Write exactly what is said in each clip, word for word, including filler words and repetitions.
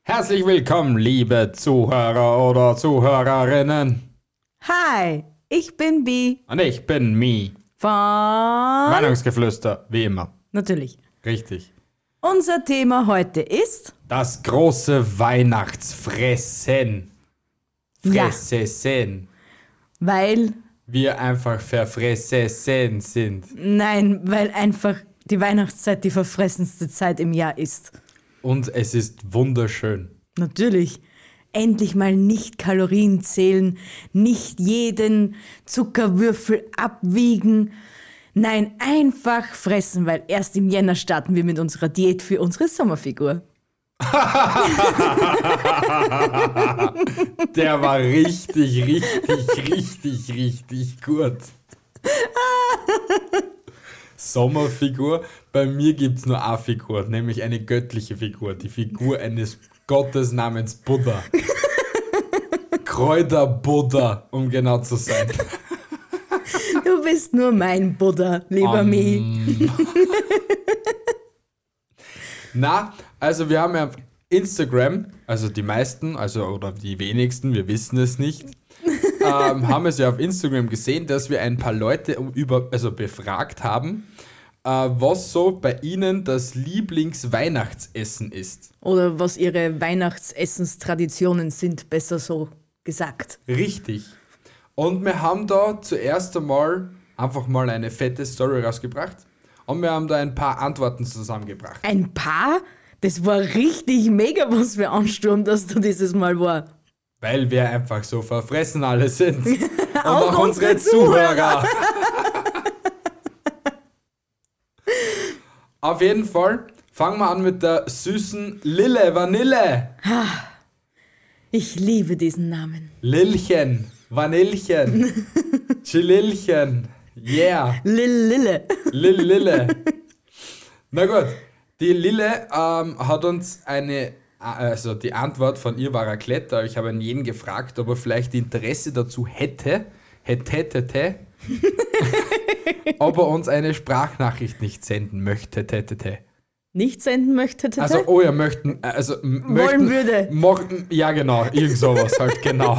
Herzlich willkommen, liebe Zuhörer oder Zuhörerinnen. Hi, ich bin Bi Und ich bin Mi. von... Meinungsgeflüster, wie immer. Natürlich. Richtig. Unser Thema heute ist... Das große Weihnachtsfressen. Ja. Fressen. Weil... Wir einfach verfressen sind. Nein, weil einfach die Weihnachtszeit die verfressenste Zeit im Jahr ist. Und es ist wunderschön. Natürlich. Endlich mal nicht Kalorien zählen, nicht jeden Zuckerwürfel abwiegen. Nein, einfach fressen, weil erst im Jänner starten wir mit unserer Diät für unsere Sommerfigur. Der war richtig, richtig, richtig, richtig gut. Sommerfigur. Bei mir gibt es nur eine Figur, nämlich eine göttliche Figur. Die Figur eines Gottes namens Buddha. Kräuter Buddha, um genau zu sein. Du bist nur mein Buddha, lieber Um, Mi. Na, also wir haben ja auf Instagram, also die meisten, also oder die wenigsten, wir wissen es nicht, ähm, haben es ja auf Instagram gesehen, dass wir ein paar Leute um über, also befragt haben, äh, was so bei ihnen das Lieblingsweihnachtsessen ist. Oder was ihre Weihnachtsessenstraditionen sind, besser so gesagt. Richtig. Und wir haben da zuerst einmal einfach mal eine fette Story rausgebracht und wir haben da ein paar Antworten zusammengebracht. Ein paar? Das war richtig mega, was für Ansturm, dass du dieses Mal war. Weil wir einfach so verfressen alle sind. Und Auch auch unsere unsere Zuhörer. Zuhörer. Auf jeden Fall fangen wir an mit der süßen Lille Vanille. Ich liebe diesen Namen. Lilchen, Vanillchen, Chililchen, yeah, Lil Lille. Lil Lille. Na gut, die Lille ähm, hat uns eine, also die Antwort von ihr war Raclette, aber ich habe an jeden gefragt, ob er vielleicht Interesse dazu hätte, hätte, hätte, hätte, ob er uns eine Sprachnachricht nicht senden möchte, hätte, hätte. Nicht senden möchte, tete? Also, oh ja, möchten, also, m- Wollen möchten, würde. Mo- ja, genau, irgend sowas halt, genau.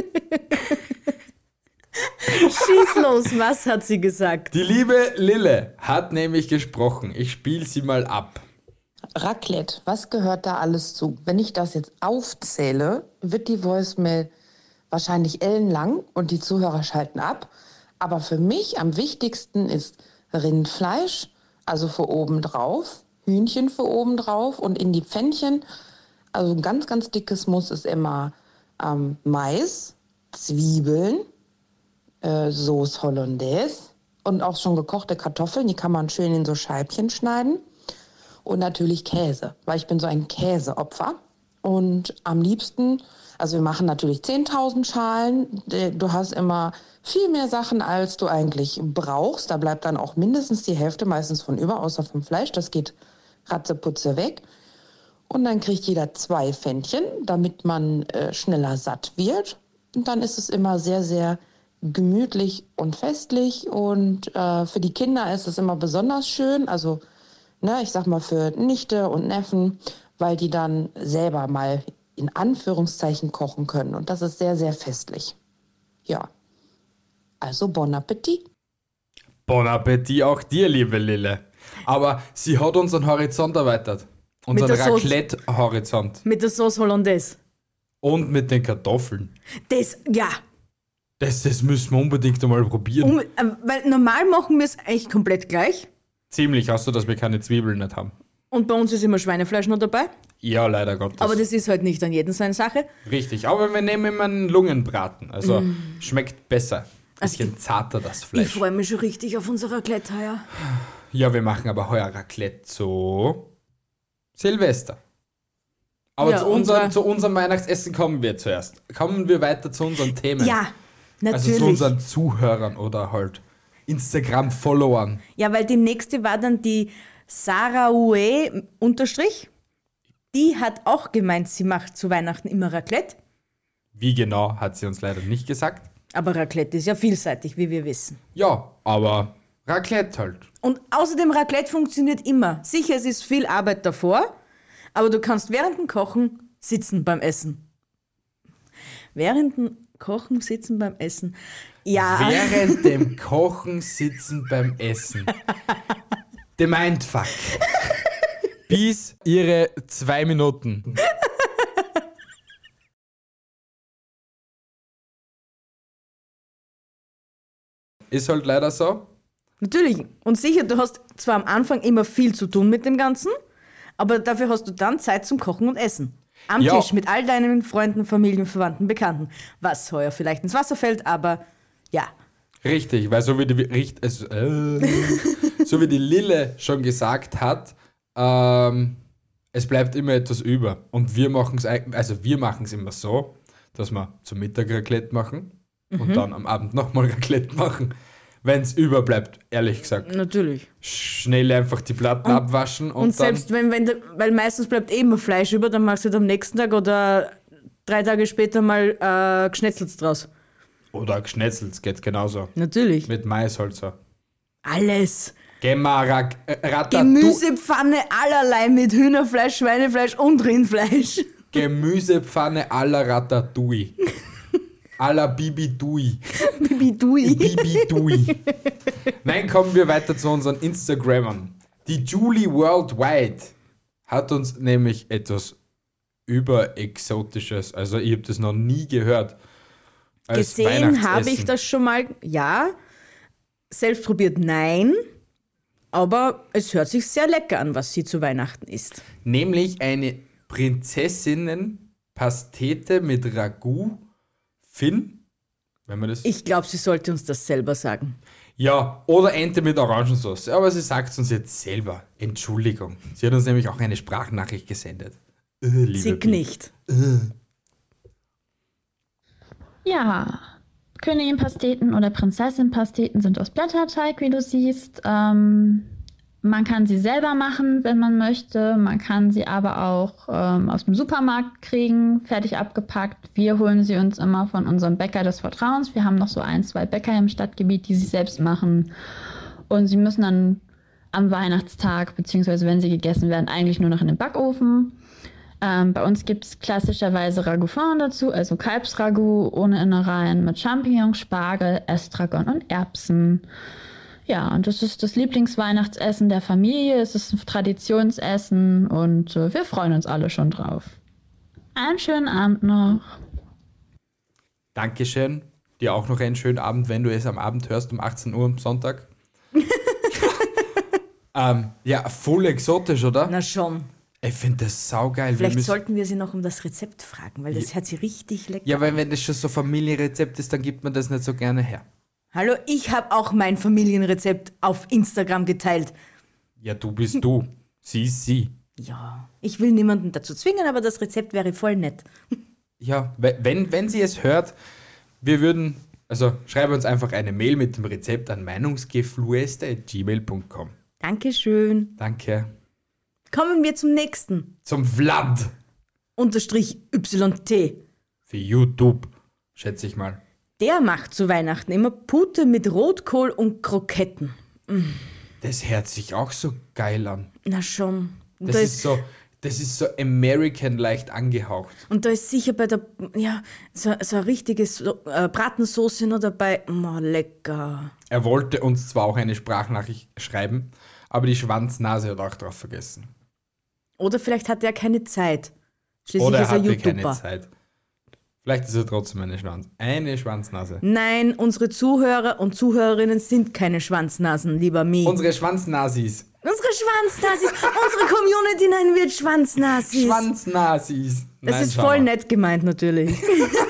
Schieß los, was hat sie gesagt? Die liebe Lille hat nämlich gesprochen. Ich spiele sie mal ab. Raclette, was gehört da alles zu? Wenn ich das jetzt aufzähle, wird die Voicemail wahrscheinlich ellenlang und die Zuhörer schalten ab. Aber für mich am wichtigsten ist Rindfleisch, also für oben drauf, Hühnchen für oben drauf und in die Pfännchen. Also ein ganz, ganz dickes Muss ist immer ähm, Mais, Zwiebeln, äh, Sauce Hollandaise und auch schon gekochte Kartoffeln. Die kann man schön in so Scheibchen schneiden. Und natürlich Käse, weil ich bin so ein Käseopfer. Und am liebsten, also wir machen natürlich zehntausend Schalen. Du hast immer viel mehr Sachen, als du eigentlich brauchst. Da bleibt dann auch mindestens die Hälfte meistens von über, außer vom Fleisch. Das geht ratzeputze weg. Und dann kriegt jeder zwei Pfännchen, damit man äh, schneller satt wird. Und dann ist es immer sehr, sehr gemütlich und festlich. Und äh, für die Kinder ist es immer besonders schön. Also Ne, ich sag mal für Nichte und Neffen, weil die dann selber mal in Anführungszeichen kochen können. Und das ist sehr, sehr festlich. Ja, also bon Appetit. Bon Appetit auch dir, liebe Lille. Aber sie hat unseren Horizont erweitert. Unseren der Sauce. Raclette-Horizont. Mit der Sauce Hollandaise. Und mit den Kartoffeln. Das, ja. Das, das müssen wir unbedingt einmal probieren. Um, äh, weil normal machen wir es eigentlich komplett gleich. Ziemlich, außer dass wir keine Zwiebeln nicht haben. Und bei uns ist immer Schweinefleisch noch dabei. Ja, leider Gottes. Aber das ist halt nicht an jedem seine Sache. Richtig, aber wir nehmen immer einen Lungenbraten. Also schmeckt besser. Bisschen zarter das Ich Fleisch. freue mich schon richtig auf unser Raclette heuer. Ja, wir machen aber heuer Raclette zu Silvester. Aber Ja, zu, unser, unsere- zu unserem Weihnachtsessen kommen wir zuerst. Kommen wir weiter zu unseren Themen. Ja, natürlich. Also zu unseren Zuhörern oder halt Instagram-Followern. Ja, weil die nächste war dann die Sarah Ue unterstrich. Die hat auch gemeint, sie macht zu Weihnachten immer Raclette. Wie genau, hat sie uns leider nicht gesagt. Aber Raclette ist ja vielseitig, wie wir wissen. Ja, aber Raclette halt. Und außerdem, Raclette funktioniert immer. Sicher, es ist viel Arbeit davor, aber du kannst während dem Kochen sitzen beim Essen. Während dem Kochen sitzen beim Essen. Ja. Während dem Kochen sitzen beim Essen. The Mindfuck. Bis ihre zwei Minuten. Ist halt leider so. Natürlich. Und sicher, du hast zwar am Anfang immer viel zu tun mit dem Ganzen, aber dafür hast du dann Zeit zum Kochen und Essen. Am Ja. Tisch mit all deinen Freunden, Familien, Verwandten, Bekannten. Was heuer vielleicht ins Wasser fällt, aber ja. Richtig, weil so wie die, richt- also, äh, so wie die Lille schon gesagt hat, ähm, es bleibt immer etwas über. Und wir machen es also wir machen es immer so, dass wir zum Mittag Raclette machen und dann am Abend nochmal Raclette machen. Wenn es überbleibt, ehrlich gesagt. Natürlich. Schnell einfach die Platten abwaschen und, Und dann. selbst wenn, wenn, der- weil meistens bleibt eh immer Fleisch über, dann machst du am nächsten Tag oder drei Tage später mal äh, Geschnetzels draus. Oder geschnetzelt, geht genauso. Natürlich. Mit Mais halt so. Alles. Gemara, äh, Ratatouille. Gemüsepfanne allerlei mit Hühnerfleisch, Schweinefleisch und Rindfleisch. Gemüsepfanne à la Ratatouille. À la Bibi-Dui. Bibidui. Bibi-Dui. Nein, kommen wir weiter zu unseren Instagrammern. Die Julie Worldwide hat uns nämlich etwas überexotisches, also ich habe das noch nie gehört. als Gesehen habe ich Weihnachtsessen. das schon mal, ja. Selbst probiert, nein. Aber es hört sich sehr lecker an, was sie zu Weihnachten isst. Nämlich eine Prinzessinnen-Pastete mit Ragout. Finn, wenn man das... Ich glaube, sie sollte uns das selber sagen. Ja, oder Ente mit Orangensauce. Aber sie sagt es uns jetzt selber. Entschuldigung. Sie hat uns nämlich auch eine Sprachnachricht gesendet. Äh, liebe Zick Bi. nicht. Ja, Königin-Pasteten oder Prinzessin-Pasteten sind aus Blätterteig, wie du siehst. Ähm, man kann sie selber machen, wenn man möchte. Man kann sie aber auch ähm, aus dem Supermarkt kriegen, fertig abgepackt. Wir holen sie uns immer von unserem Bäcker des Vertrauens. Wir haben noch so ein, zwei Bäcker im Stadtgebiet, die sie selbst machen. Und sie müssen dann am Weihnachtstag, beziehungsweise wenn sie gegessen werden, eigentlich nur noch in den Backofen. Ähm, bei uns gibt es klassischerweise Ragoufin dazu, also Kalbsragout ohne Innereien mit Champignons, Spargel, Estragon und Erbsen. Ja, und das ist das Lieblingsweihnachtsessen der Familie. Es ist ein Traditionsessen und äh, wir freuen uns alle schon drauf. Einen schönen Abend noch. Dankeschön. Dir auch noch einen schönen Abend, wenn du es am Abend hörst, um achtzehn Uhr am Sonntag. ähm, ja, voll exotisch, oder? Na schon. Ich finde das saugeil. Wir Vielleicht müssen- sollten wir sie noch um das Rezept fragen, weil das hört sie richtig lecker Ja, weil an. wenn das schon so Familienrezept ist, dann gibt man das nicht so gerne her. Hallo, ich habe auch mein Familienrezept auf Instagram geteilt. Ja, du bist du. Sie ist sie. Ja, ich will niemanden dazu zwingen, aber das Rezept wäre voll nett. Ja, we- wenn, wenn sie es hört, wir würden, also schreibe uns einfach eine Mail mit dem Rezept an meinungsgeflueste at gmail punkt com. Dankeschön. Danke. Kommen wir zum nächsten. Zum Vlad Unterstrich Y T. für YouTube, schätze ich mal. Der macht zu Weihnachten immer Pute mit Rotkohl und Kroketten. Das hört sich auch so geil an. Na schon. Und Das da ist ist, so, das ist so American leicht angehaucht. und da ist sicher bei der, ja, so, so eine richtige so äh, Bratensoße noch dabei. Oh, lecker. Er wollte uns zwar auch eine Sprachnachricht schreiben, aber die Schwanznase hat auch drauf vergessen. Oder vielleicht hat er keine Zeit. Schließlich Oder er ist er hatte YouTuber. keine Zeit. Vielleicht ist er trotzdem eine Schwanz. Eine Schwanznase. Nein, unsere Zuhörer und Zuhörerinnen sind keine Schwanznasen, lieber Mi. Unsere Schwanznasis. unsere Schwanznasis, unsere Community nennen wir Schwanznasis. Schwanznasis. Das Nein, ist schau voll mal. nett gemeint, natürlich.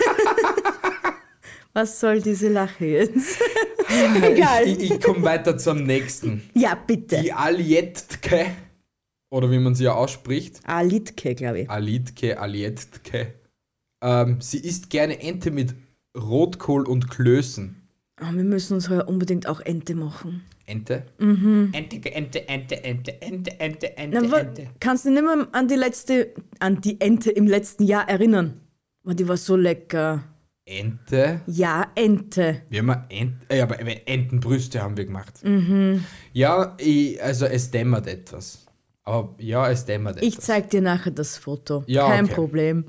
Was soll diese Lache jetzt? Egal. Ich, ich, ich komme weiter zum nächsten. Ja, bitte. Die Alietke, oder wie man sie ja ausspricht, Alitke, glaube ich. Alitke, Alietke, ähm, sie isst gerne Ente mit Rotkohl und Klößen. Oh, wir müssen uns heuer unbedingt auch Ente machen. Ente? Mhm. Ente, Ente, Ente, Ente, Ente, Ente, Ente, Na, wa- Ente. kannst du dich nicht mehr an die letzte, an die Ente im letzten Jahr erinnern? Oh, die war so lecker. Ente? Ja, Ente. Wir haben Ent, äh, aber Entenbrüste haben wir gemacht. Ja, ich, also es dämmert etwas. Aber ja, es dämmert Ich etwas. zeig dir nachher das Foto. Ja, Kein okay. Problem.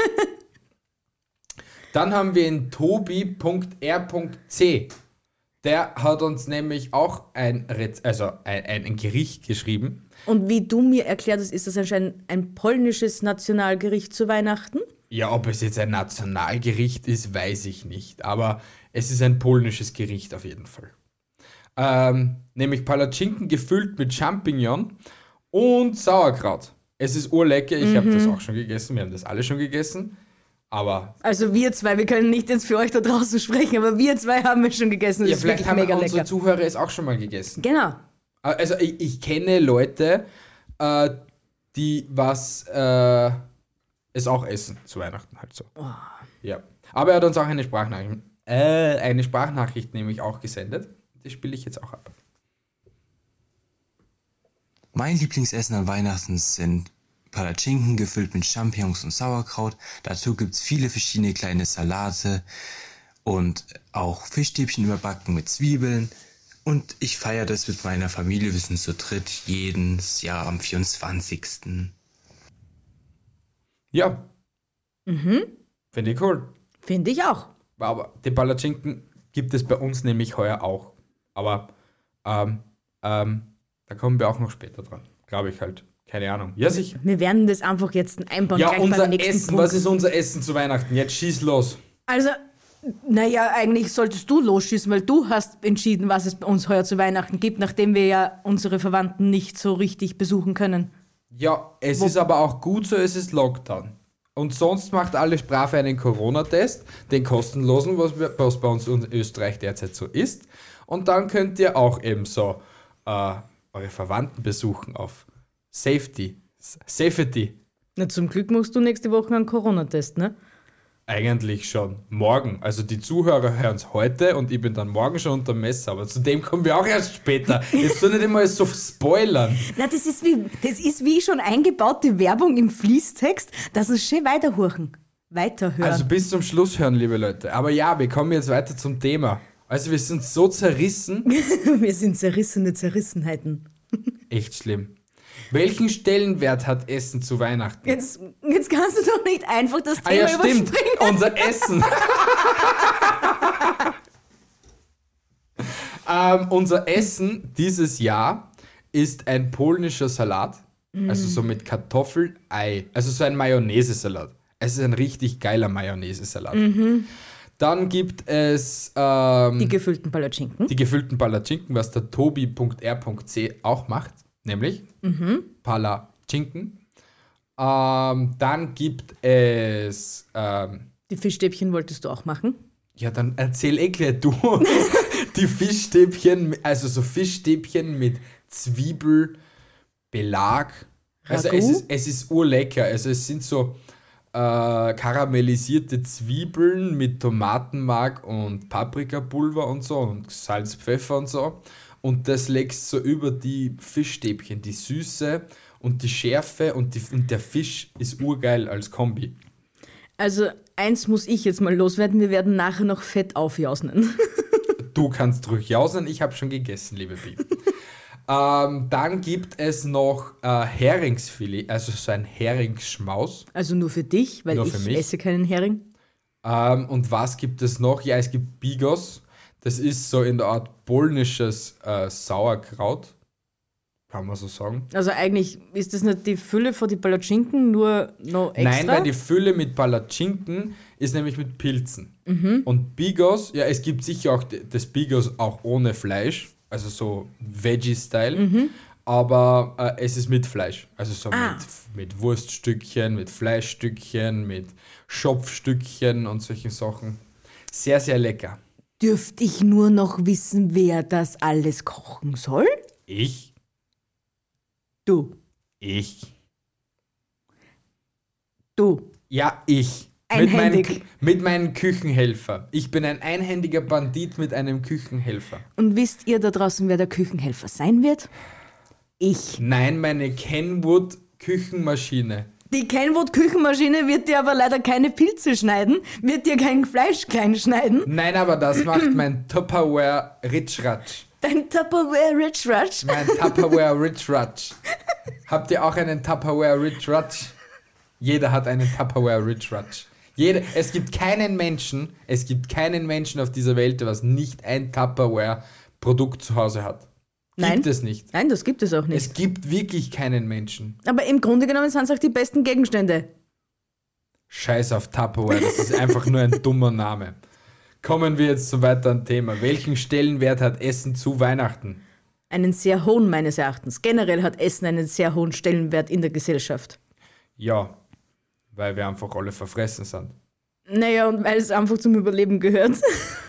Dann haben wir den tobi Punkt r Punkt c. Der hat uns nämlich auch ein, Rez- also ein, ein, ein Gericht geschrieben. Und wie du mir erklärt hast, ist das anscheinend ein polnisches Nationalgericht zu Weihnachten? Ja, ob es jetzt ein Nationalgericht ist, weiß ich nicht. Aber es ist ein polnisches Gericht auf jeden Fall. Ähm, nämlich Palatschinken gefüllt mit Champignon und Sauerkraut. Es ist urlecker, ich habe das auch schon gegessen, wir haben das alle schon gegessen. Aber Also wir zwei, wir können nicht jetzt für euch da draußen sprechen, aber wir zwei haben es schon gegessen. Das ja, ist vielleicht wirklich haben mega unsere lecker. Zuhörer es auch schon mal gegessen. Genau. Also ich, ich kenne Leute, äh, die was äh, es auch essen zu Weihnachten halt so. Ja. Aber er hat uns auch eine Sprachnachricht, äh, eine Sprachnachricht nämlich auch gesendet. Die spiele ich jetzt auch ab. Mein Lieblingsessen an Weihnachten sind Palatschinken gefüllt mit Champignons und Sauerkraut. Dazu gibt's viele verschiedene kleine Salate und auch Fischstäbchen überbacken mit Zwiebeln. Und ich feiere das mit meiner Familie. Wir sind zu dritt jedes Jahr am vierundzwanzigsten Ja. Mhm. Finde ich cool. Finde ich auch. Aber die Palatschinken gibt es bei uns nämlich heuer auch. Aber ähm, ähm, da kommen wir auch noch später dran. Glaube ich halt. Keine Ahnung. Ja, sicher. Wir werden das einfach jetzt einbauen. Ja, gleich unser beim nächsten Essen. Punkt. Was ist unser Essen zu Weihnachten? Jetzt schieß los. Also, naja, eigentlich solltest du losschießen, weil du hast entschieden, was es bei uns heuer zu Weihnachten gibt, nachdem wir ja unsere Verwandten nicht so richtig besuchen können. Ja, es ist aber auch gut so, es ist Lockdown. Und sonst macht alle brav einen Corona-Test, den kostenlosen, was, wir, was bei uns in Österreich derzeit so ist. Und dann könnt ihr auch eben so äh, eure Verwandten besuchen auf Safety. Safety. Na, zum Glück machst du nächste Woche einen Corona-Test, ne? Eigentlich schon morgen. Also die Zuhörer hören es heute und ich bin dann morgen schon unter Messer. Aber zu dem kommen wir auch erst später. Jetzt soll nicht immer so spoilern. Na, das ist wie, das ist wie schon eingebaute Werbung im Fließtext, dass es schön weiterhören. Weiterhören. Also bis zum Schluss hören, liebe Leute. Aber ja, wir kommen jetzt weiter zum Thema. Also wir sind so zerrissen. Wir sind zerrissene Zerrissenheiten. Echt schlimm. Welchen Stellenwert hat Essen zu Weihnachten? Jetzt, jetzt kannst du doch nicht einfach das Ah Thema ja, stimmt. überspringen. Unser Essen. ähm, unser Essen dieses Jahr ist ein polnischer Salat. Also so mit Kartoffel, Ei. Also so ein Mayonnaise-Salat. Es ist ein richtig geiler Mayonnaise-Salat. Dann gibt es ähm, Die gefüllten Palatschinken. die gefüllten Palatschinken, was der tobi Punkt r Punkt c auch macht. Nämlich Palatschinken. Ähm, dann gibt es ähm, Die Fischstäbchen wolltest du auch machen. ja, dann erzähl eh gleich du. Die Fischstäbchen, also so Fischstäbchen mit Zwiebelbelag. Also es Ragout? ist, es ist urlecker. Also es sind so äh, karamellisierte Zwiebeln mit Tomatenmark und Paprikapulver und so und Salz, Pfeffer und so. Und das legst so über die Fischstäbchen, die Süße und die Schärfe und, die, und der Fisch ist urgeil als Kombi. Also eins muss ich jetzt mal loswerden, wir werden nachher noch fett aufjausnen. Du kannst ruhig jausen, ich habe schon gegessen, liebe Bi. ähm, dann gibt es noch äh, Heringsfilet, also so ein Heringsschmaus. Also nur für dich, weil Nur ich für mich. esse keinen Hering. Ähm, und was gibt es noch? Ja, es gibt Bigos. Das ist so in der Art polnisches äh, Sauerkraut. Kann man so sagen. Also eigentlich ist das nicht die Fülle von die Palatschinken, nur noch extra. Nein, weil die Fülle mit Palatschinken ist nämlich mit Pilzen. Und Bigos, ja, es gibt sicher auch d- das Bigos auch ohne Fleisch, also so Veggie-Style, aber äh, es ist mit Fleisch. Also so Ah. mit, mit Wurststückchen, mit Fleischstückchen, mit Schopfstückchen und solchen Sachen. Sehr, sehr lecker. Dürfte ich nur noch wissen, wer das alles kochen soll? Ich, Du. ich, Du. ja, ich. Mit, meinen, Einhändig. Kü- mit meinem Küchenhelfer. Ich bin ein einhändiger Bandit mit einem Küchenhelfer. Und wisst ihr da draußen, wer der Küchenhelfer sein wird? Ich. Nein, meine Kenwood Küchenmaschine. Die Kenwood-Küchenmaschine wird dir aber leider keine Pilze schneiden, wird dir kein Fleisch klein schneiden. Nein, aber das macht mein Tupperware Rich Ratsch. Dein Tupperware Rich Rush. Mein Tupperware Rich Ratsch. Habt ihr auch einen Tupperware Rich Rutsch? Jeder hat einen Tupperware Rich Rutsch. Jede, es gibt keinen Menschen, es gibt keinen Menschen auf dieser Welt, der was nicht ein Tupperware-Produkt zu Hause hat. Gibt Nein. es nicht. Nein, das gibt es auch nicht. Es gibt wirklich keinen Menschen. Aber im Grunde genommen sind es auch die besten Gegenstände. Scheiß auf Tupperware, das ist einfach nur ein dummer Name. Kommen wir jetzt zum weiteren Thema. Welchen Stellenwert hat Essen zu Weihnachten? Einen sehr hohen meines Erachtens. Generell hat Essen einen sehr hohen Stellenwert in der Gesellschaft. Ja, weil wir einfach alle verfressen sind. Naja, und weil es einfach zum Überleben gehört.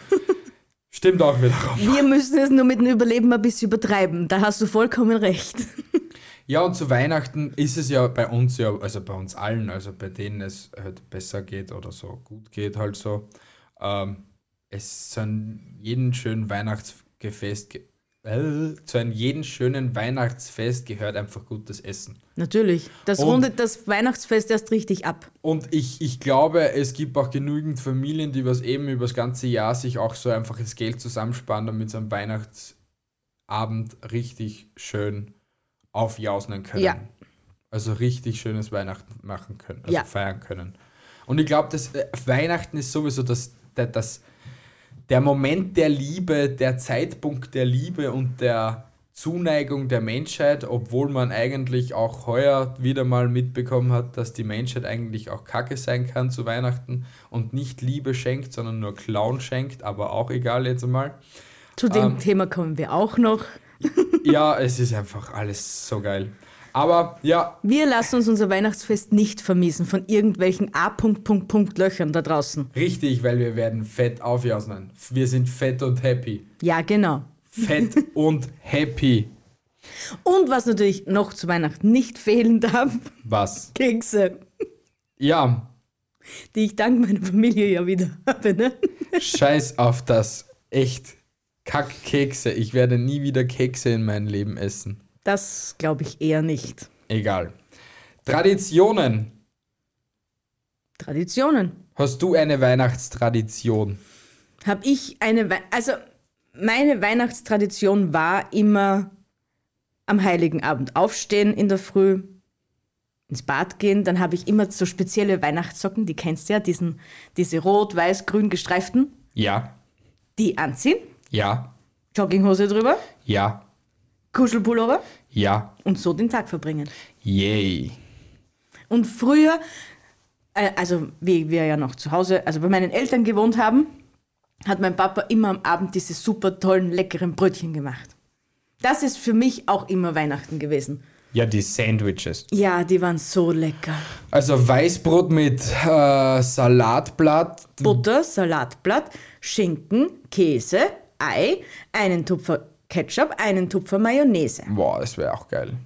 Stimmt auch wiederum. Wir müssen es nur mit dem Überleben ein bisschen übertreiben. Da hast du vollkommen recht. Ja, und zu Weihnachten ist es ja bei uns ja, also bei uns allen, also bei denen es halt besser geht oder so gut geht halt so. Ähm, es zu einem jeden schönen Weihnachtsfest, äh, zu einem jeden schönen Weihnachtsfest gehört einfach gutes Essen. Natürlich. Das Und- rundet das Weihnachtsfest erst richtig ab. Und ich, ich glaube, es gibt auch genügend Familien, die was eben über das ganze Jahr sich auch so einfach das Geld zusammensparen, damit sie am Weihnachtsabend richtig schön aufjausen können. Ja. Also richtig schönes Weihnachten machen können, also Ja. feiern können. Und ich glaube, dass äh, Weihnachten ist sowieso das, das, das, der Moment der Liebe, der Zeitpunkt der Liebe und der Zuneigung der Menschheit, obwohl man eigentlich auch heuer wieder mal mitbekommen hat, dass die Menschheit eigentlich auch Kacke sein kann zu Weihnachten und nicht Liebe schenkt, sondern nur Clown schenkt, aber auch egal jetzt einmal. Zu dem Ähm, Thema kommen wir auch noch. Ja, es ist einfach alles so geil. Aber ja, Wir lassen uns unser Weihnachtsfest nicht vermiesen von irgendwelchen A. Punkt, Punkt, Punkt Löchern da draußen. richtig, weil wir werden fett aufjausen. Wir sind fett und happy. Ja, genau. Fett und happy. Und was natürlich noch zu Weihnachten nicht fehlen darf, Was? Kekse, Ja, die ich dank meiner Familie ja wieder habe, ne? scheiß auf das. Echt. Kackkekse. Ich werde nie wieder Kekse in meinem Leben essen. Das glaube ich eher nicht. Egal. Traditionen. Traditionen. Hast du eine Weihnachtstradition? Habe ich eine, Wei- also meine Weihnachtstradition war immer am Heiligen Abend aufstehen in der Früh, ins Bad gehen, dann habe ich immer so spezielle Weihnachtssocken, die kennst du ja, diesen, diese rot, weiß, grün gestreiften, Ja. die anziehen, Ja. Jogginghose drüber, Ja. Kuschelpullover Ja. und so den Tag verbringen. Yay. Und früher, äh, also wie wir ja noch zu Hause, also bei meinen Eltern gewohnt haben, hat mein Papa immer am Abend diese super tollen, leckeren Brötchen gemacht. Das ist für mich auch immer Weihnachten gewesen. Ja, die Sandwiches. Ja, die waren so lecker. Also Weißbrot mit äh, Salatblatt. Butter, Salatblatt, Schinken, Käse, Ei, einen Tupfer Ketchup, einen Tupfer Mayonnaise. Boah, das wäre auch geil.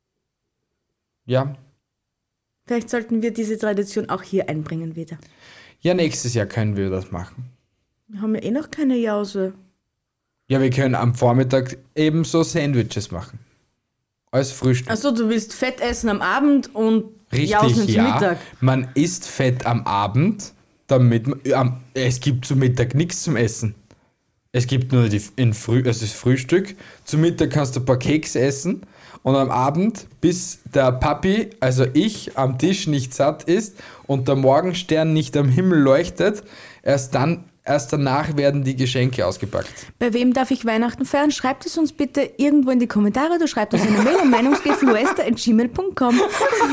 Ja. Vielleicht sollten wir diese Tradition auch hier einbringen wieder. Ja, nächstes Jahr können wir das machen. Wir haben ja eh noch keine Jause. Ja, wir können am Vormittag ebenso Sandwiches machen. Als Frühstück. Achso, du willst Fett essen am Abend und Richtig, Jausen zum ja. Mittag. Man isst Fett am Abend, damit man, am, es gibt zu Mittag nichts zum Essen. Es gibt nur die, in Früh, es ist Frühstück. Zum Mittag kannst du ein paar Kekse essen und am Abend, bis der Papi, also ich, am Tisch nicht satt ist und der Morgenstern nicht am Himmel leuchtet, erst dann, erst danach werden die Geschenke ausgepackt. Bei wem darf ich Weihnachten feiern? Schreibt es uns bitte irgendwo in die Kommentare oder schreibt uns eine Mail an meinungsgefluester at gmail punkt com.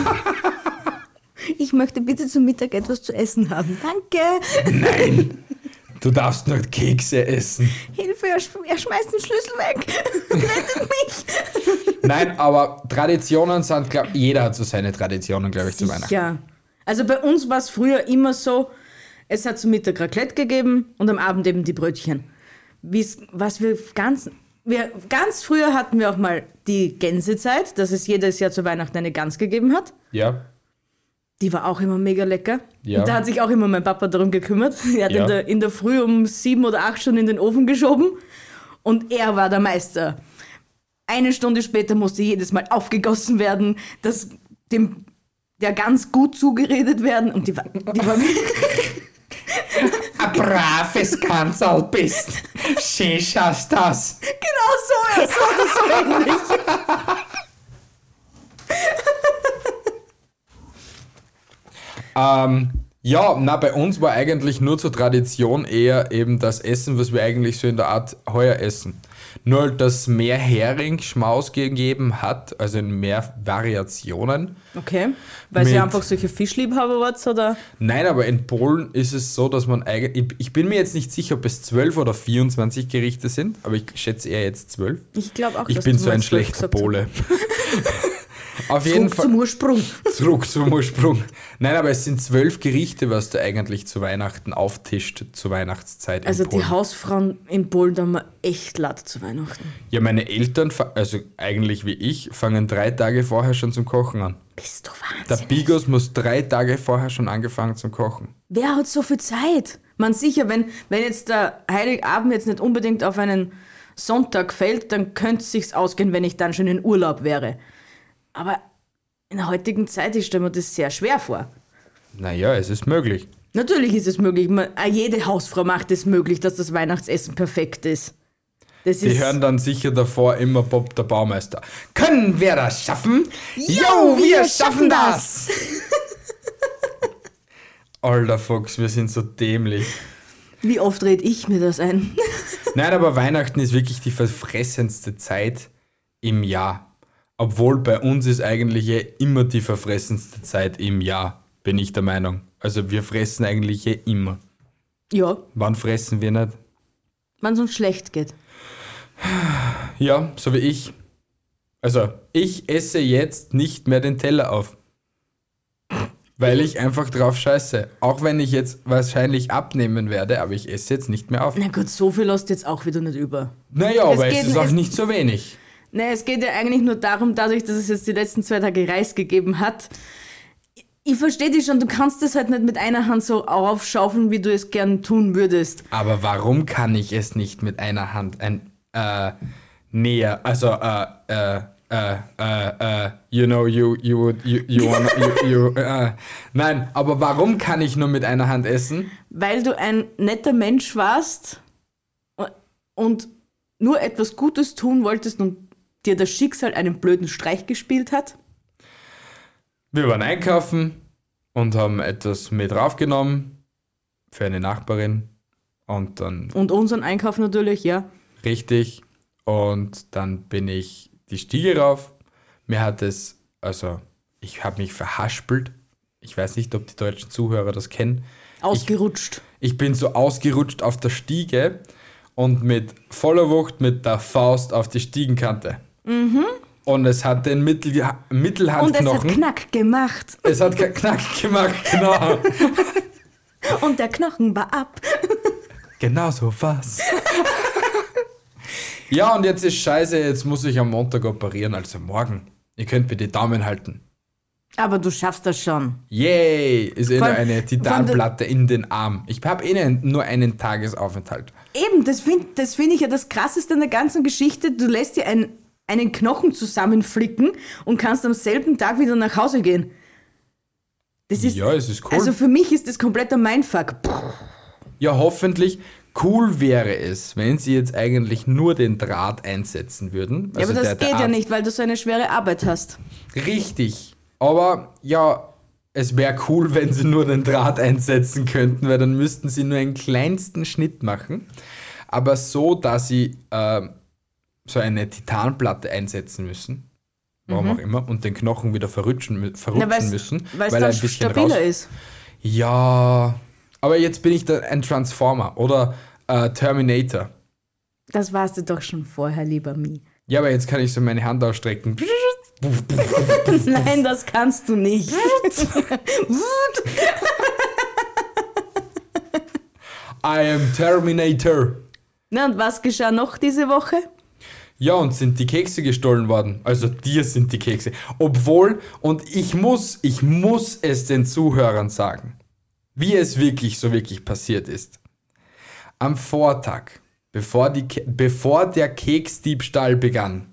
Ich möchte bitte zum Mittag etwas zu essen haben. Danke. Nein! Du darfst nur Kekse essen. Hilfe, er, sch- er schmeißt den Schlüssel weg. Rettet mich. Nein, aber Traditionen sind, glaub, jeder hat so seine Traditionen, glaube ich, zu Weihnachten. Ja. Also bei uns war es früher immer so, es hat zum Mittag Raclette gegeben und am Abend eben die Brötchen. Wie's, was wir ganz, wir ganz früher hatten wir auch mal die Gänsezeit, dass es jedes Jahr zu Weihnachten eine Gans gegeben hat. Ja. Die war auch immer mega lecker. Ja. Und da hat sich auch immer mein Papa darum gekümmert. Er hat Ja. in, der, in der Früh um sieben oder acht schon in den Ofen geschoben. Und er war der Meister. Eine Stunde später musste jedes Mal aufgegossen werden, dass dem der ganz gut zugeredet werden. Und die war, die war Ein braves Kanzl bist. Schön schaust das. genau so, er so das so ähnlich. Ähm, ja, na, bei uns war eigentlich nur zur Tradition eher eben das Essen, was wir eigentlich so in der Art heuer essen. Nur, dass mehr Hering-Schmaus gegeben hat, also in mehr Variationen. Okay. Weil Mit- sie einfach solche Fischliebhaber wart, oder? Nein, aber in Polen ist es so, dass man eigentlich, ich bin mir jetzt nicht sicher, ob es zwölf oder vierundzwanzig Gerichte sind, aber ich schätze eher jetzt zwölf. Ich glaube auch, Ich dass bin du so ein mal zwölf schlechter gesagt hast. Pole. Auf jeden Zurück Fall. zum Ursprung. Zurück zum Ursprung. Nein, aber es sind zwölf Gerichte, was du eigentlich zu Weihnachten auftischt, zur Weihnachtszeit Also in Polen. die Hausfrauen in Polen, da haben wir echt laut zu Weihnachten. Ja, meine Eltern, fa- also eigentlich wie ich, fangen drei Tage vorher schon zum Kochen an. Bist du Der Wahnsinn? Bigos muss drei Tage vorher schon angefangen zum Kochen. Wer hat so viel Zeit? Man sicher, wenn, wenn jetzt der Heiligabend jetzt nicht unbedingt auf einen Sonntag fällt, dann könnte es sich ausgehen, wenn ich dann schon in Urlaub wäre. Aber in der heutigen Zeit, ich stelle mir das sehr schwer vor. Naja, es ist möglich. Natürlich ist es möglich. Man, auch jede Hausfrau macht es möglich, dass das Weihnachtsessen perfekt ist. Das Die ist hören dann sicher davor immer Bob der Baumeister. Können wir das schaffen? Jo, wir schaffen das! Alter Fuchs, wir sind so dämlich. Wie oft rede ich mir das ein? Nein, aber Weihnachten ist wirklich die verfressendste Zeit im Jahr. Obwohl bei uns ist eigentlich eh immer die verfressendste Zeit im Jahr, bin ich der Meinung. Also wir fressen eigentlich eh immer. Ja, Wann fressen wir nicht? wenn es uns schlecht geht. Ja, so wie ich. Also ich esse jetzt nicht mehr den Teller auf. Weil ich einfach drauf scheiße. Auch wenn ich jetzt wahrscheinlich abnehmen werde, aber ich esse jetzt nicht mehr auf. Na gut, so viel lässt jetzt auch wieder nicht über. Naja, Es aber es geht- ist auch es- nicht so wenig. Nee, es geht ja eigentlich nur darum, dadurch, dass es jetzt die letzten zwei Tage Reis gegeben hat. Ich verstehe dich schon, du kannst das halt nicht mit einer Hand so aufschaufeln, wie du es gern tun würdest. Aber warum kann ich es nicht mit einer Hand ein äh, näher, also äh, äh, äh, äh, äh, you know, you, you would, you, you wanna, you, you, äh. Nein, aber warum kann ich nur mit einer Hand essen? Weil du ein netter Mensch warst und nur etwas Gutes tun wolltest und dir das Schicksal einen blöden Streich gespielt hat. Wir waren einkaufen und haben etwas mit raufgenommen für eine Nachbarin und dann Und unseren Einkauf natürlich, ja. richtig und dann bin ich die Stiege rauf. Mir hat es, also ich habe mich verhaspelt. Ich weiß nicht, ob die deutschen Zuhörer das kennen. Ausgerutscht. Ich bin so ausgerutscht auf der Stiege und mit voller Wucht mit der Faust auf die Stiegenkante. Mhm. Und es hat den Mittel, Und es hat Mittelhandknochen. Knack gemacht. Es hat ke- Knack gemacht, genau. Und der Knochen war ab. Genau so was. Ja, und jetzt ist scheiße, jetzt muss ich am Montag operieren, also morgen. Ihr könnt mir die Daumen halten. Aber du schaffst das schon. Yay! Ist eh Von- nur eine von Titanplatte in den Arm. Ich habe eh ne- nur einen Tagesaufenthalt. Eben, das finde das find ich ja das Krasseste an der ganzen Geschichte. Du lässt dir ein, einen Knochen zusammenflicken und kannst am selben Tag wieder nach Hause gehen. Das ist, Ja, es ist cool. Also für mich ist das kompletter Mindfuck. Puh. Ja, hoffentlich. Cool wäre es, wenn sie jetzt eigentlich nur den Draht einsetzen würden. Ja, aber das der- der geht ja Arzt- nicht, weil du so eine schwere Arbeit hast. Richtig. Aber ja, es wäre cool, wenn sie nur den Draht einsetzen könnten, weil dann müssten sie nur einen kleinsten Schnitt machen. Aber so, dass sie ähm, so eine Titanplatte einsetzen müssen, warum auch immer, und den Knochen wieder verrutschen, mü- verrutschen Mhm. Ja, weil's- müssen, Weil es weil dann er ein bisschen stabiler raus... ist. Ja, aber jetzt bin ich da ein Transformer oder äh, Terminator. Das warst du doch schon vorher, lieber Mi. Ja, aber jetzt kann ich so meine Hand ausstrecken. Nein, das kannst du nicht. I am Terminator. Na, und was geschah noch diese Woche? Ja, und sind die Kekse gestohlen worden. Also dir sind die Kekse. Obwohl, und ich muss, ich muss es den Zuhörern sagen, wie es wirklich so wirklich passiert ist. Am Vortag, bevor, die, Ke- bevor der Keksdiebstahl begann,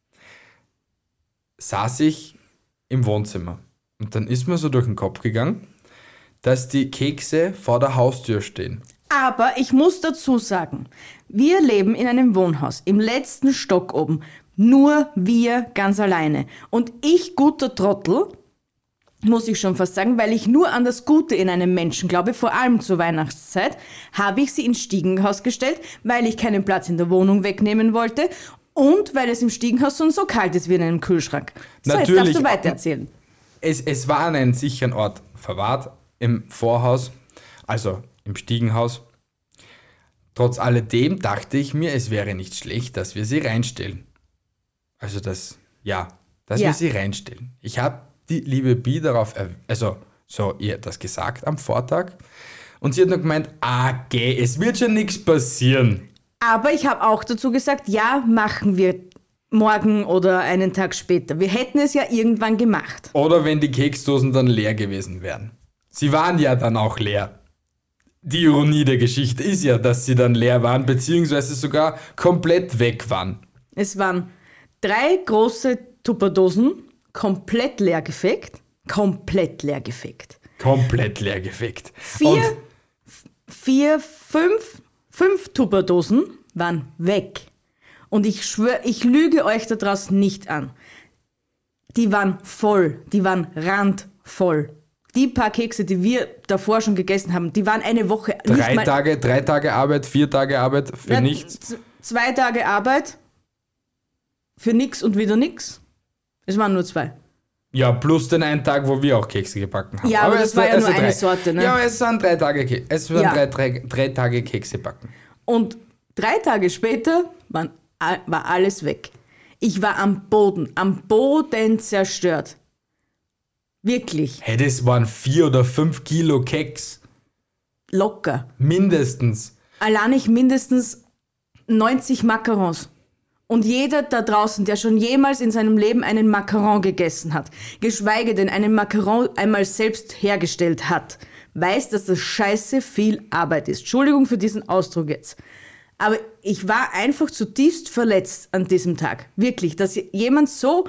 saß ich im Wohnzimmer. Und dann ist mir so durch den Kopf gegangen, dass die Kekse vor der Haustür stehen. Aber ich muss dazu sagen, wir leben in einem Wohnhaus, im letzten Stock oben. Nur wir ganz alleine. Und ich, guter Trottel, muss ich schon fast sagen, weil ich nur an das Gute in einem Menschen glaube, vor allem zur Weihnachtszeit, habe ich sie ins Stiegenhaus gestellt, weil ich keinen Platz in der Wohnung wegnehmen wollte und weil es im Stiegenhaus schon so kalt ist wie in einem Kühlschrank. So, Natürlich. jetzt darfst du weitererzählen. Es, es war an einem sicheren Ort verwahrt, im Vorhaus, also im Stiegenhaus. Trotz alledem dachte ich mir, es wäre nicht schlecht, dass wir sie reinstellen. Also das, ja, dass Ja. wir sie reinstellen. Ich habe die liebe Bi darauf, erw- also so ihr das gesagt am Vortag. Und sie hat noch gemeint, ah, geh, es wird schon nichts passieren. Aber ich habe auch dazu gesagt, ja, machen wir morgen oder einen Tag später. Wir hätten es ja irgendwann gemacht. Oder wenn die Keksdosen dann leer gewesen wären. Sie waren ja dann auch leer. Die Ironie der Geschichte ist ja, dass sie dann leer waren, beziehungsweise sogar komplett weg waren. Es waren drei große Tupperdosen, komplett leer gefegt. Komplett leer gefegt. Komplett leer gefegt. Vier, Und f- vier, fünf, fünf Tupperdosen waren weg. Und ich schwöre, ich lüge euch da draußen nicht an. Die waren voll, die waren randvoll. Die paar Kekse, die wir davor schon gegessen haben, die waren eine Woche nicht drei mal... Tage, drei Tage Arbeit, vier Tage Arbeit für Ja, nichts. z- Zwei Tage Arbeit für nix und wieder nix. Es waren nur zwei. Ja, plus den einen Tag, wo wir auch Kekse gebacken haben. Ja, aber das es war ja nur drei. eine Sorte, ne? Ja, aber es waren drei Tage, Ke- es waren Ja. drei, drei, drei Tage Kekse backen. Und drei Tage später waren, a- war alles weg. Ich war am Boden, am Boden zerstört. Wirklich, Hey, das waren vier oder fünf Kilo Keks. locker. Mindestens. Allein ich mindestens neunzig Macarons. Und jeder da draußen, der schon jemals in seinem Leben einen Macaron gegessen hat, geschweige denn einen Macaron einmal selbst hergestellt hat, weiß, dass das scheiße viel Arbeit ist. Entschuldigung für diesen Ausdruck jetzt. Aber ich war einfach zutiefst verletzt an diesem Tag. Wirklich, dass jemand so,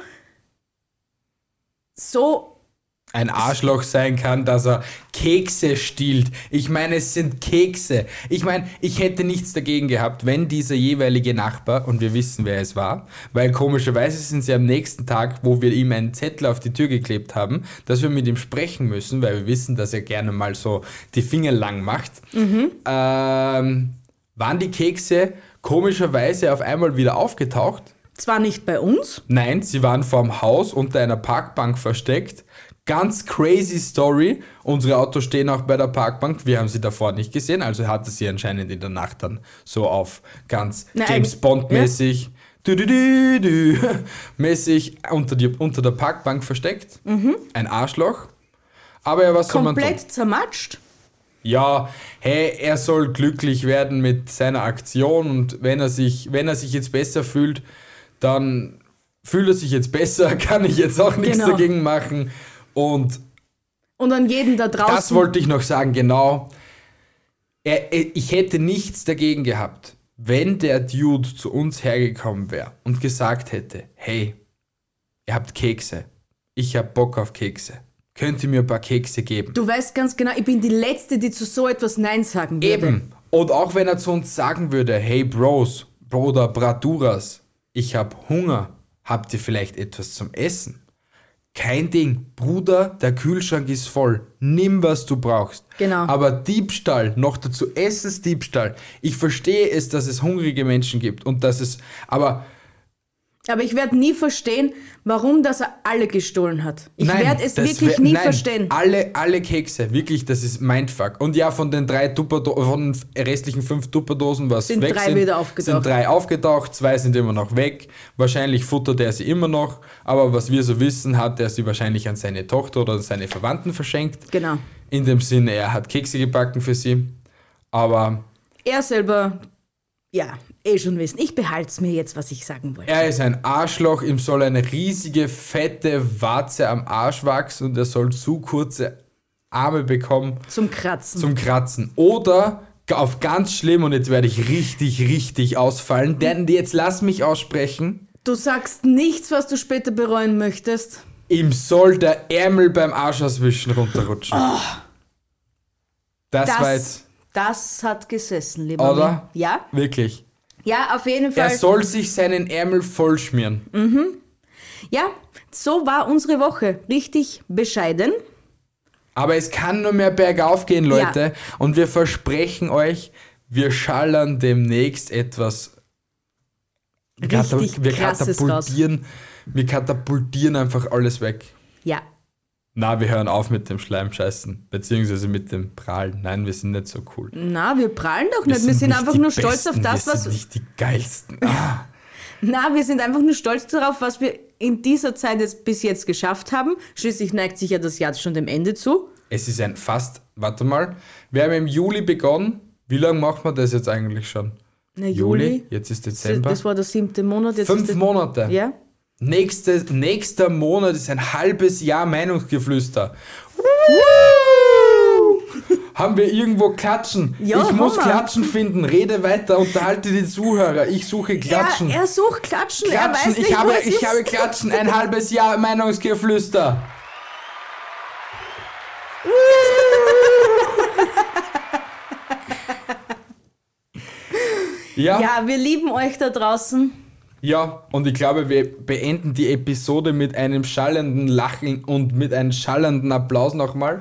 so Ein Arschloch sein kann, dass er Kekse stiehlt. Ich meine, es sind Kekse. Ich meine, ich hätte nichts dagegen gehabt, wenn dieser jeweilige Nachbar, und wir wissen, wer es war, weil komischerweise sind sie am nächsten Tag, wo wir ihm einen Zettel auf die Tür geklebt haben, dass wir mit ihm sprechen müssen, weil wir wissen, dass er gerne mal so die Finger lang macht, ähm, waren die Kekse komischerweise auf einmal wieder aufgetaucht. zwar nicht bei uns, Nein, sie waren vorm Haus unter einer Parkbank versteckt. Ganz crazy Story. Unsere Autos stehen auch bei der Parkbank. Wir haben sie davor nicht gesehen, also hatte sie anscheinend in der Nacht dann so auf ganz Na, James eigentlich- Bond mäßig, du, du, du, du, mäßig unter, die, unter der Parkbank versteckt. Ein Arschloch. Aber ja, was soll man tun? komplett zermatscht. Ja, hey, er soll glücklich werden mit seiner Aktion und wenn er sich, wenn er sich jetzt besser fühlt, dann fühlt er sich jetzt besser, kann ich jetzt auch nichts Genau. dagegen machen. Und Und an jeden da draußen. das wollte ich noch sagen, genau. Er, er, ich hätte nichts dagegen gehabt, wenn der Dude zu uns hergekommen wäre und gesagt hätte, hey, ihr habt Kekse, ich hab Bock auf Kekse. Könnt ihr mir ein paar Kekse geben? Du weißt ganz genau, ich bin die Letzte, die zu so etwas Nein sagen würde. Eben. Und auch wenn er zu uns sagen würde, hey Bros, Bruder, Braduras, ich hab Hunger, habt ihr vielleicht etwas zum Essen? Kein Ding. Bruder, der Kühlschrank ist voll. Nimm, was du brauchst. Genau. Aber Diebstahl, noch dazu Essensdiebstahl. Ich verstehe es, dass es hungrige Menschen gibt und dass es, aber Aber ich werde nie verstehen, warum das er alle gestohlen hat. Ich nein, werde es das wirklich wär- nie nein, verstehen. Alle, alle Kekse, wirklich, das ist Mindfuck. Und ja, von den drei Tupperdo von den restlichen fünf Tupperdosen, was Sind weg drei sind, wieder aufgetaucht. sind drei aufgetaucht, zwei sind immer noch weg. Wahrscheinlich futtert er sie immer noch, aber was wir so wissen, hat er sie wahrscheinlich an seine Tochter oder an seine Verwandten verschenkt. Genau. In dem Sinne, er hat Kekse gebacken für sie. Aber Er selber, ja, eh schon wissen. Ich behalte es mir jetzt, was ich sagen wollte. er ist ein Arschloch, ihm soll eine riesige, fette Warze am Arsch wachsen und er soll zu kurze Arme bekommen Zum Kratzen. zum Kratzen. Oder auf ganz schlimm, und jetzt werde ich richtig, richtig ausfallen, denn jetzt lass mich aussprechen, Du sagst nichts, was du später bereuen möchtest. ihm soll der Ärmel beim Arsch auswischen runterrutschen. Das, war jetzt, Das, das hat gesessen, lieber Oder? Mir. Ja? wirklich. Ja, auf jeden Fall. Er soll sich seinen Ärmel vollschmieren. Ja, so war unsere Woche. Richtig bescheiden. Aber es kann nur mehr bergauf gehen, Leute. Ja. Und wir versprechen euch, wir schallern demnächst etwas. Richtig wir krasses katapultieren, wir katapultieren einfach alles weg. Ja. Na, wir hören auf mit dem Schleimscheißen, beziehungsweise mit dem Prahlen. Nein, wir sind nicht so cool. Na, wir prahlen doch nicht. Wir sind, nicht einfach die nur stolz Besten, auf das, wir was... sind nicht die Geilsten. Ah. Na, wir sind einfach nur stolz darauf, was wir in dieser Zeit jetzt bis jetzt geschafft haben. Schließlich neigt sich ja das Jahr schon dem Ende zu. Es ist ein fast... Warte mal. Wir haben im Juli begonnen. Wie lange machen wir das jetzt eigentlich schon? Na, Juli. Jetzt ist Dezember. Das war der siebte Monat. Jetzt Fünf ist der, Monate. Ja. Nächste, nächster Monat ist ein halbes Jahr Meinungsgeflüster. Haben wir irgendwo Klatschen? Ja, ich muss haben wir. Klatschen finden. Rede weiter, unterhalte die Zuhörer. Ich suche Klatschen. Er, er sucht Klatschen. Er Klatschen. weiß nicht, ich habe, wo es ich ist. habe Klatschen. Ein halbes Jahr Meinungsgeflüster. Ja. Ja, wir lieben euch da draußen. Ja, und ich glaube, wir beenden die Episode mit einem schallenden Lachen und mit einem schallenden Applaus nochmal.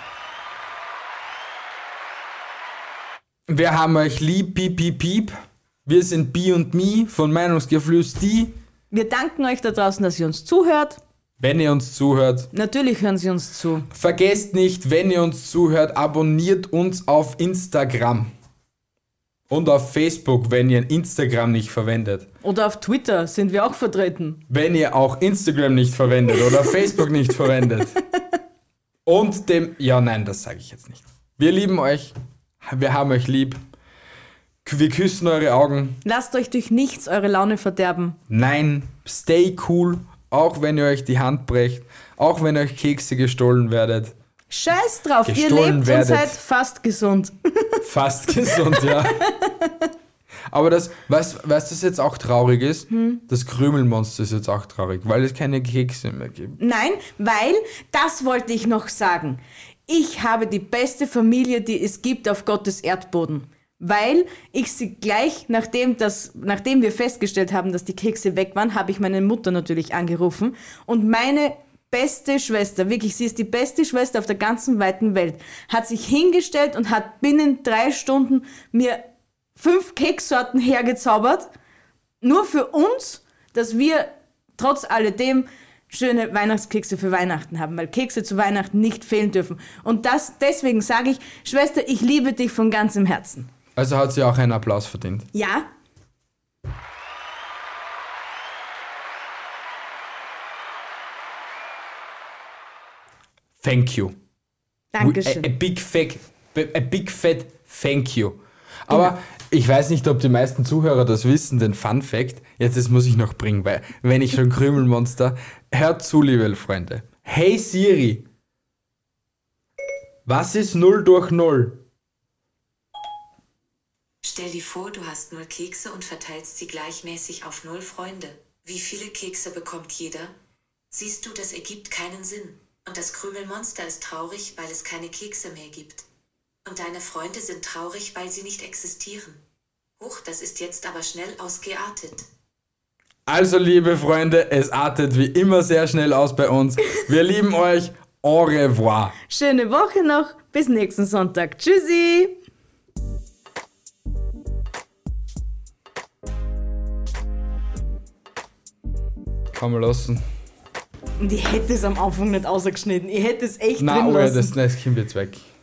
Wir haben euch lieb, piep, piep, piep. Wir sind Bi und Mi von Meinungsgeflüster. Wir danken euch da draußen, dass ihr uns zuhört. Wenn ihr uns zuhört, Natürlich hören sie uns zu. vergesst nicht, wenn ihr uns zuhört, abonniert uns auf Instagram. Und auf Facebook, wenn ihr Instagram nicht verwendet. Oder auf Twitter sind wir auch vertreten. Wenn ihr auch Instagram nicht verwendet oder Facebook nicht verwendet. Und dem... Ja, nein, das sage ich jetzt nicht. Wir lieben euch. Wir haben euch lieb. Wir küssen eure Augen. Lasst euch durch nichts eure Laune verderben. Nein, stay cool. Auch wenn ihr euch die Hand brecht. Auch wenn euch Kekse gestohlen werdet. Scheiß drauf, ihr Gestohlen lebt werdet. und seid fast gesund. Fast gesund, ja. Aber das, weißt weißt du, was jetzt auch traurig ist? Hm? Das Krümelmonster ist jetzt auch traurig, weil es keine Kekse mehr gibt. Nein, weil, das wollte ich noch sagen. Ich habe die beste Familie, die es gibt auf Gottes Erdboden. Weil ich sie gleich, nachdem, das, nachdem wir festgestellt haben, dass die Kekse weg waren, habe ich meine Mutter natürlich angerufen. Und meine beste Schwester, wirklich, sie ist die beste Schwester auf der ganzen weiten Welt, hat sich hingestellt und hat binnen drei Stunden mir fünf Keksorten hergezaubert. Nur für uns, dass wir trotz alledem schöne Weihnachtskekse für Weihnachten haben, weil Kekse zu Weihnachten nicht fehlen dürfen. Und das, deswegen sage ich, Schwester, ich liebe dich von ganzem Herzen. Also hat sie auch einen Applaus verdient. Ja? Thank you. Dankeschön. A, a big fat, a big fat thank you. Aber Genau. ich weiß nicht, ob die meisten Zuhörer das wissen, den Fun Fact. Jetzt, das muss ich noch bringen, weil, wenn ich schon Krümelmonster. Hört zu, liebe Freunde. Hey Siri. Was ist null durch null? Stell dir vor, du hast null Kekse und verteilst sie gleichmäßig auf null Freunde. Wie viele Kekse bekommt jeder? Siehst du, das ergibt keinen Sinn. Und das Krümelmonster ist traurig, weil es keine Kekse mehr gibt. Und deine Freunde sind traurig, weil sie nicht existieren. Huch, das ist jetzt aber schnell ausgeartet. Also, liebe Freunde, es artet wie immer sehr schnell aus bei uns. Wir lieben euch. Au revoir. Schöne Woche noch. Bis nächsten Sonntag. Tschüssi. Kann man lassen. Und ich hätte es am Anfang nicht ausgeschnitten. Ich hätte es echt Nein, drin aber lassen. das, das kommt jetzt weg.